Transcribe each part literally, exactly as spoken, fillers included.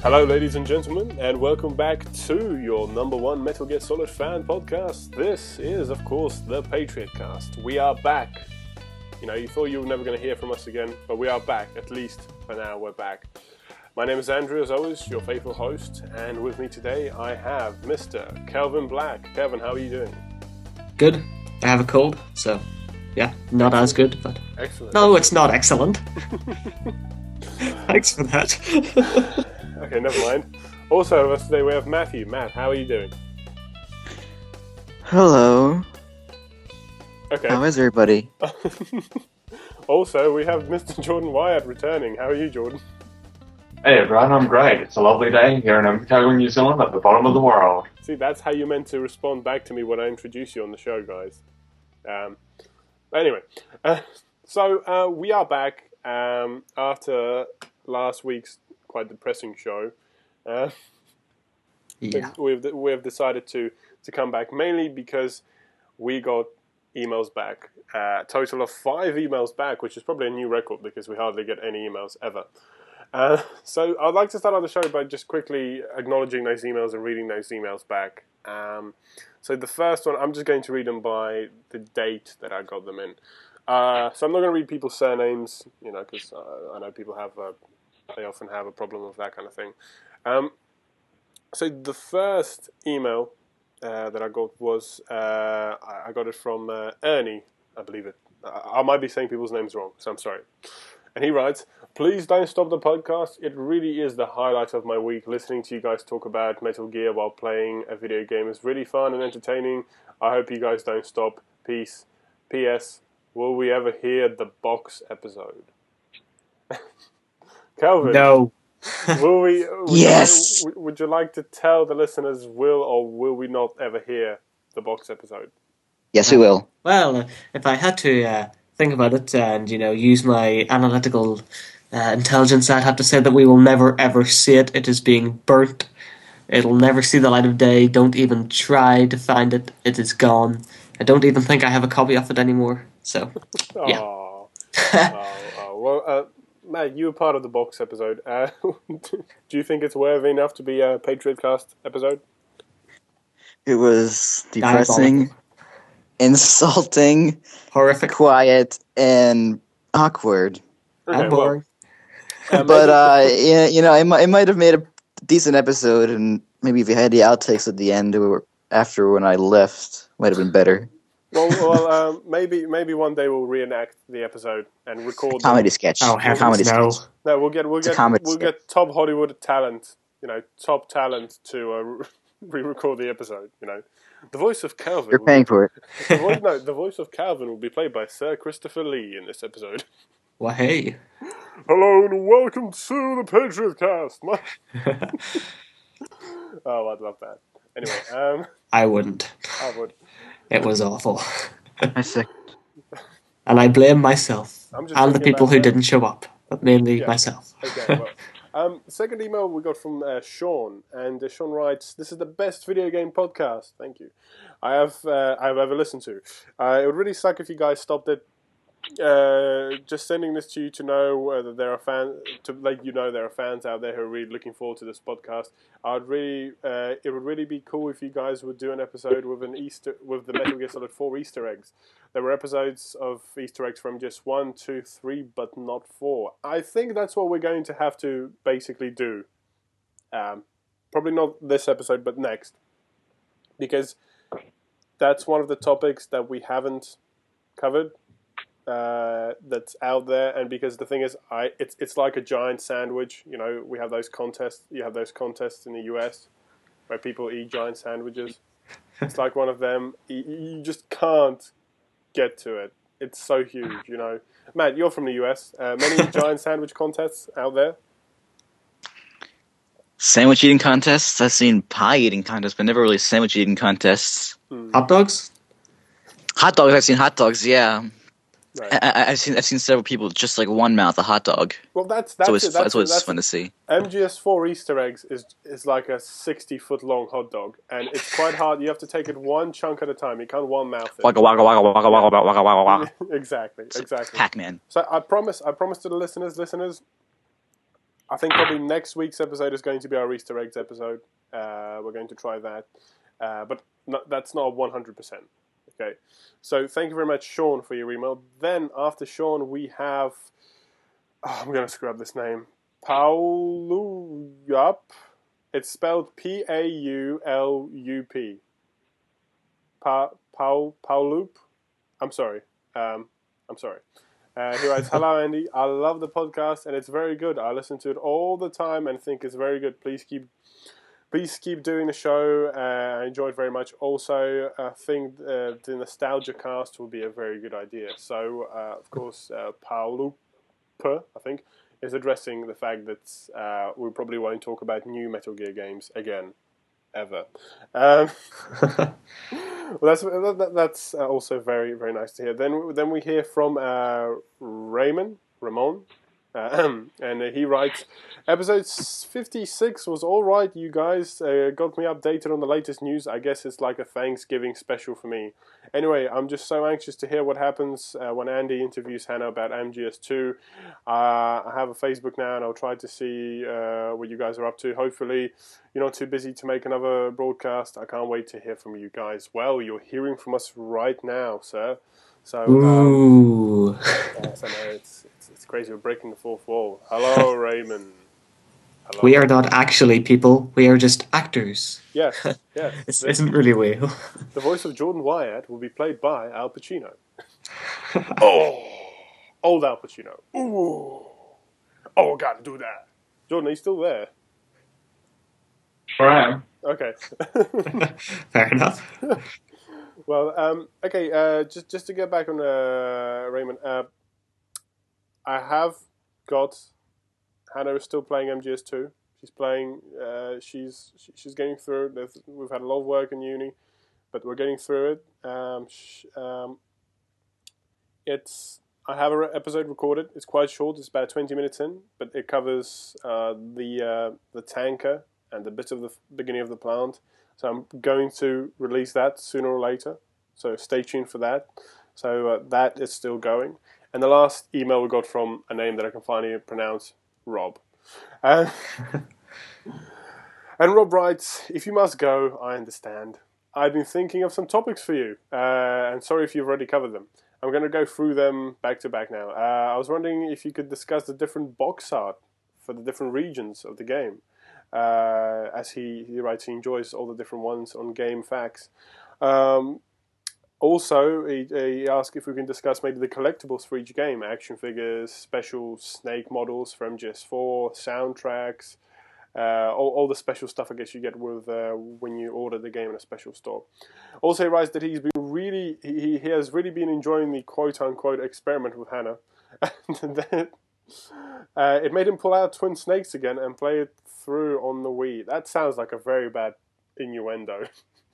Hello, ladies and gentlemen, and welcome back to your number one Metal Gear Solid fan podcast. This is, of course, the Patriot Cast. We are back. You know, you thought you were never going to hear from us again, but we are back. At least for now, we're back. My name is Andrew, as always, your faithful host, and with me today I have Mister Kelvin Black. Kelvin, how are you doing? Good. I have a cold, so yeah, not excellent. As good, but excellent. No, it's not excellent. Thanks for that. Okay, never mind. Also with us today we have Matthew. Matt, how are you doing? Hello. Okay. How is everybody? Also, we have Mister Jordan Wyatt returning. How are you, Jordan? Hey everyone, I'm great. It's a lovely day here in Otago, New Zealand, at the bottom of the world. See, that's how you meant to respond back to me when I introduce you on the show, guys. Um, anyway, uh, so uh, we are back um, after last week's quite depressing show. Uh, yeah. We've we've decided to, to come back mainly because we got emails back. Uh, a total of five emails back, which is probably a new record because we hardly get any emails ever. Uh, so I'd like to start on the show by just quickly acknowledging those emails and reading those emails back. Um, so the first one, I'm just going to read them by the date that I got them in. Uh, so I'm not going to read people's surnames, you know, because uh, I know people have, uh, they often have a problem with that kind of thing. Um, so the first email uh, that I got was, uh, I got it from uh, Ernie, I believe it. I, I might be saying people's names wrong, so I'm sorry. And he writes, "Please don't stop the podcast. It really is the highlight of my week. Listening to you guys talk about Metal Gear while playing a video game is really fun and entertaining. I hope you guys don't stop. Peace. P S. Will we ever hear the box episode?" Kelvin. No. Will we? Would Yes. You, would you like to tell the listeners will or will we not ever hear the box episode? Yes, we will. Well, uh, if I had to uh, think about it and, you know, use my analytical uh, intelligence, I'd have to say that we will never ever see it. It is being burnt. It'll never see the light of day. Don't even try to find it. It is gone. I don't even think I have a copy of it anymore. So, yeah. Oh, oh, oh. Well, uh, Matt, you were part of the box episode. Uh, do you think it's worthy enough to be a Patriot Cast episode? It was depressing, insulting, horrific, quiet, and awkward. Okay, and boring. Well, uh, but uh, yeah, you know, it might, it might have made a decent episode, and maybe if you had the outtakes at the end or after when I left, might have been better. Well, well um, maybe maybe one day we'll reenact the episode and record comedy them. sketch. Oh, heavens, comedy no. sketch. No, we'll get we'll It's a get comedy we'll sketch. get top Hollywood talent, you know, top talent to uh, re-record the episode. You know, the voice of Calvin. You're paying for it. The voice, no, the voice of Calvin will be played by Sir Christopher Lee in this episode. Well, hey. Hello and welcome to the Patriot Cast. My... Oh, I'd love that. Anyway, um, I wouldn't. I would. It was awful. I see. And I blame myself I'm just and the thinking people about who that. didn't show up, but mainly Yeah. myself. Okay, well. Um, second email we got from uh, Sean, and uh, Sean writes, "This is the best video game podcast. Thank you. I have uh, I've ever listened to. Uh, it would really suck if you guys stopped it. Uh, just sending this to you to know whether there are fans, to let you know there are fans out there who are really looking forward to this podcast. I'd really, uh, it would really be cool if you guys would do an episode with an Easter, with the Metal Gear Solid four Easter eggs. There were episodes of Easter eggs from just one, two, three, but not four. I think that's what we're going to have to basically do. Um, probably not this episode, but next, because that's one of the topics that we haven't covered. Uh, that's out there, and because the thing is, I it's it's like a giant sandwich. You know, we have those contests. You have those contests in the U S where people eat giant sandwiches. It's like one of them. You, you just can't get to it. It's so huge. You know, Matt, you're from the U S. Uh, many giant sandwich contests out there. Sandwich eating contests? I've seen pie eating contests, but never really sandwich eating contests. Hmm. Hot dogs? Hot dogs, I've seen hot dogs, yeah. Right. I, I, I've seen I've seen several people with just like one mouth a hot dog. Well, that's that's So it's it. That's that's it. what's That's fun to see. M G S four Easter eggs is is like a sixty foot long hot dog, and it's quite hard. You have to take it one chunk at a time. You can't one mouth it. Waka waka waka waka waka waka waka waka. Exactly, exactly. Pac-Man. So I promise, I promise to the listeners, listeners, I think probably next week's episode is going to be our Easter eggs episode. Uh, we're going to try that, uh, but not, that's not one hundred percent. Okay, so thank you very much, Sean, for your email. Then after Sean, we have oh, I'm going to screw up this name. Paulup. It's spelled P A U L U P. Pa Paul Paulup. I'm sorry. Um, I'm sorry. Uh, he writes, "Hello, Andy. I love the podcast, and it's very good. I listen to it all the time and think it's very good. Please keep, please keep doing the show. Uh, I enjoy it very much. Also, I think uh, the nostalgia cast will be a very good idea." So, uh, of course, uh, Paulup, I think, is addressing the fact that uh, we probably won't talk about new Metal Gear games again, ever. Um, well, that's that, that's also very very nice to hear. Then then we hear from uh, Raymond Ramon, uh, and he writes, "Episode fifty-six was all right. You guys uh, got me updated on the latest news. I guess it's like a Thanksgiving special for me. Anyway, I'm just so anxious to hear what happens uh, when Andy interviews Hannah about M G S two. Uh, I have a Facebook now, and I'll try to see uh, what you guys are up to. Hopefully, you're not too busy to make another broadcast. I can't wait to hear from you guys." Well, you're hearing from us right now, sir. So, Ooh. um, yes, I know, it's, it's, it's crazy. We're breaking the fourth wall. Hello, Raymond. Hello. We are not actually people. We are just actors. Yes, yes. This isn't really real. The voice of Jordan Wyatt will be played by Al Pacino. Oh, old Al Pacino. Ooh. Oh, I gotta do that. Jordan, are you still there? Sure am. Okay. Fair enough. Well, um, okay, uh, just just to get back on uh, Raymond, uh, I have got Hannah is still playing M G S two. She's playing. Uh, she's she's getting through it. We've had a lot of work in uni, but we're getting through it. Um, sh- um, it's I have an episode recorded. It's quite short. It's about twenty minutes in, but it covers uh, the uh, the tanker and a bit of the beginning of the plant. So I'm going to release that sooner or later. So stay tuned for that. So uh, that is still going. And the last email we got from a name that I can finally pronounce, Rob. Uh, and Rob writes, "If you must go, I understand. I've been thinking of some topics for you. Uh, and sorry if you've already covered them. I'm going to go through them back to back now. Uh, I was wondering if you could discuss the different box art for the different regions of the game. Uh, as he, he writes, he enjoys all the different ones on Game Facts. Um, also, he, he asked if we can discuss maybe the collectibles for each game, action figures, special Snake models for M G S four, soundtracks, uh, all, all the special stuff I guess you get with uh, when you order the game in a special store. Also, he writes that he's been really, he, he has really been enjoying the quote-unquote experiment with Hannah. And then, uh, it made him pull out Twin Snakes again and play it through on the Wii. That sounds like a very bad innuendo.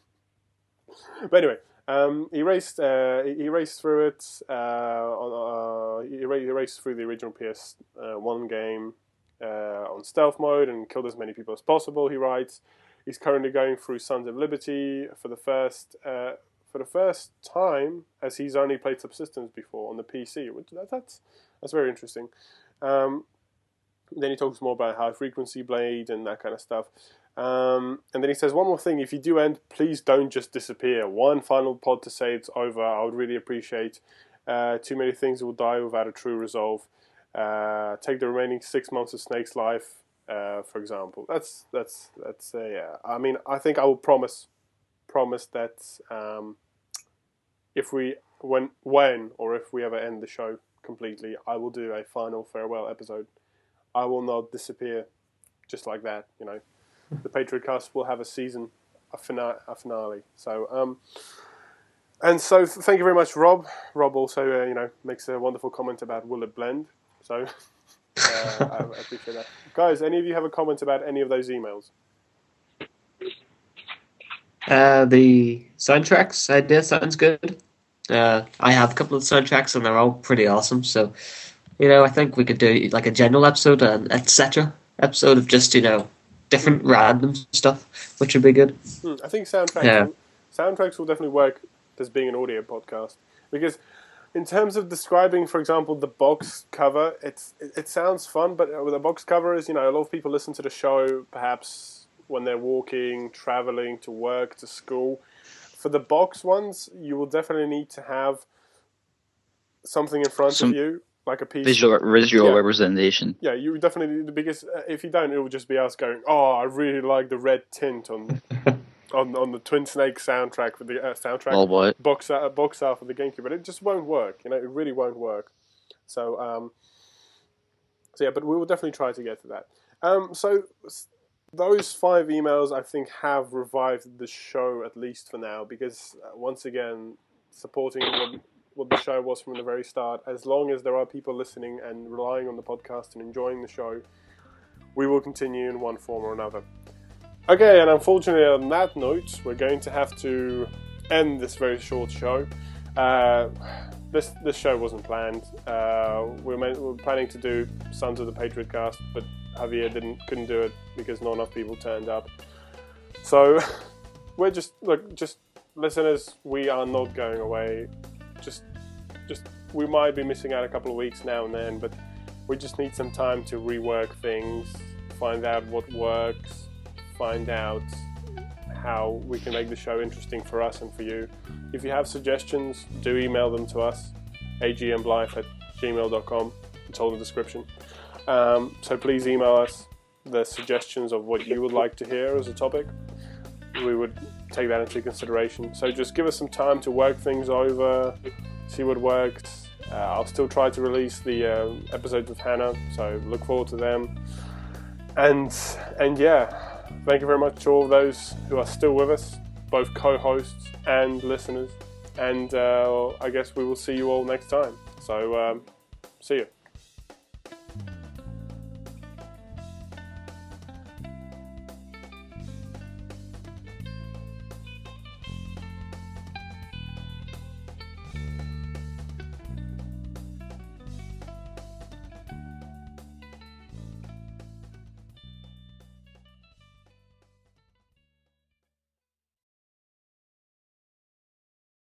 But anyway, um, he raced. Uh, he raced through it. Uh, on, uh, he, ra- he raced through the original P S one game uh, on stealth mode and killed as many people as possible. He writes. He's currently going through Sons of Liberty for the first uh, for the first time, as he's only played Subsistence before on the P C. Which that, that's that's very interesting. Um, Then he talks more about high frequency blade and that kind of stuff. Um, and then he says, one more thing, if you do end, please don't just disappear. One final pod to say it's over, I would really appreciate. Uh, too many things will die without a true resolve. Uh, take the remaining six months of Snake's life, uh, for example. That's, that's, that's, uh, yeah. I mean, I think I will promise, promise that um, if we, when, when, or if we ever end the show completely, I will do a final farewell episode. I will not disappear just like that, you know. The Patriot Cast will have a season, a finale. A finale. So, um, and so thank you very much, Rob. Rob also, uh, you know, makes a wonderful comment about will it blend. So, uh, I, I appreciate that. Guys, any of you have a comment about any of those emails? Uh, the soundtracks idea sounds good. Uh, I have a couple of soundtracks and they're all pretty awesome. So, you know, I think we could do like a general episode, an et cetera episode of just, you know, different random stuff, which would be good. Hmm, I think soundtracks, Yeah. will, soundtracks will definitely work as being an audio podcast because in terms of describing, for example, the box cover, it's it, it sounds fun, but with the box cover is, you know, a lot of people listen to the show perhaps when they're walking, traveling to work, to school. For the box ones, you will definitely need to have something in front Some of you, like a piece. Visual visual Yeah. representation. Yeah, you definitely need, because uh, if you don't, it will just be us going, "Oh, I really like the red tint on on, on the Twin Snakes soundtrack for the uh, soundtrack All what? box uh, box art for the GameCube," but it just won't work. You know, it really won't work. So, um, so yeah, but we will definitely try to get to that. Um, so s- those five emails, I think, have revived the show at least for now, because uh, once again, supporting what, what the show was from the very start. As long as there are people listening and relying on the podcast and enjoying the show, we will continue in one form or another. Okay, and unfortunately on that note, we're going to have to end this very short show. Uh, this this show wasn't planned. Uh, we, were meant, we were planning to do Sons of the Patriot Cast, but Javier didn't couldn't do it because not enough people turned up. So we're just look, just listeners. We are not going away. Just just we might be missing out a couple of weeks now and then, but we just need some time to rework things, find out what works. Find out how we can make the show interesting for us and for you. If you have suggestions, do email them to us, a g m blythe at gmail dot com. It's all in the description. Um, so please email us the suggestions of what you would like to hear as a topic. We would take that into consideration. So just give us some time to work things over, see what works. Uh, I'll still try to release the uh, episodes with Hannah, so look forward to them. And and yeah. Thank you very much to all of those who are still with us, both co-hosts and listeners. And uh, I guess we will see you all next time. So, um, see you.